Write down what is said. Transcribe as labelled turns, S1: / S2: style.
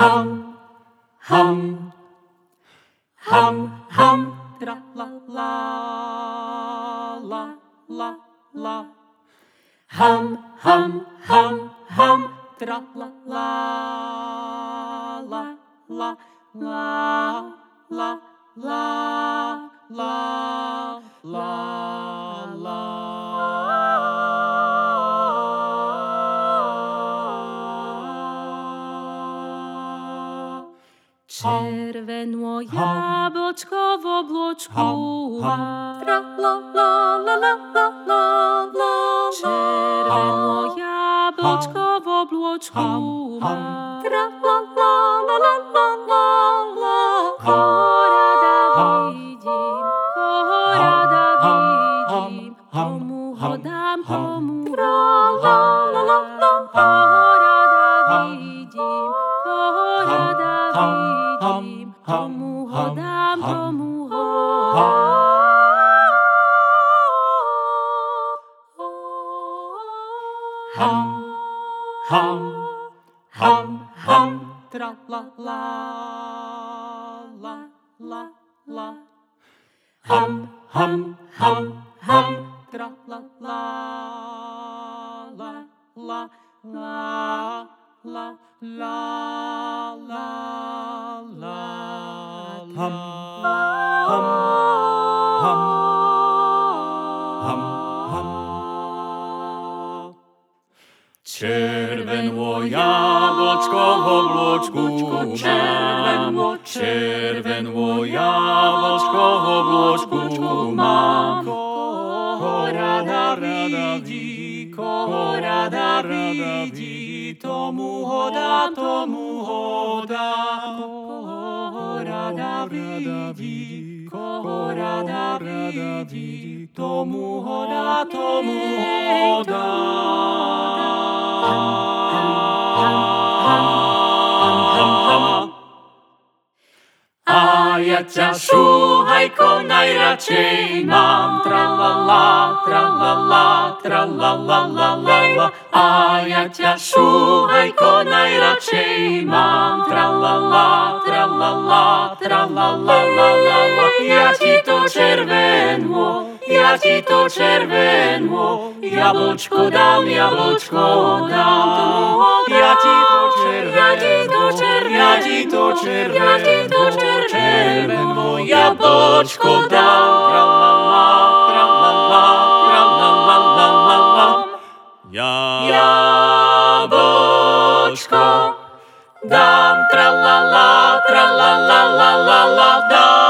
S1: hum, hum, hum, hum, tra la la la la la. Hum, hum, hum, hum, tra la la la la la la la la la. Červenú jablčko v obločku má, tra la la la la la la la. Červenú jablčko v obločku má, tra la la la la la la la. Koho rada vidím, komu ho dám, komu ho dám. Koho rada vidím, koho rada vidím, komu ho dám, komu ho dám. Hum, hum, hum, hum, tra la la la la la. Hum, hum, hum, hum, tra la la la la la la la la la. Hum, hum, hum, hum, hum. Červenú jablčko v obločku mám, červenú jablčko v obločku mám. Koho rada vidí, koho rada vidí, tomu ho dá, tomu ho dá. Koho rada vidí, koho rada vidí, tomu ho dá, tomu ho dá. A ja ťa, šúhajko, najradšej mám, tralala, tralala, tralala, la, la, la. A ja ťa, šúhajko, najradšej mám, tralala, tralala, tralala, la, la, la. Ja ti to červenú, ja ti to červenú, jablčko dám, jablčko dám. Ja ti to červenú, ja ti to červenú, jablčko dám. Tralala, tralala, tralala, la, la, la. Jablčko dám, tralala, tralala, la, la, la, dám.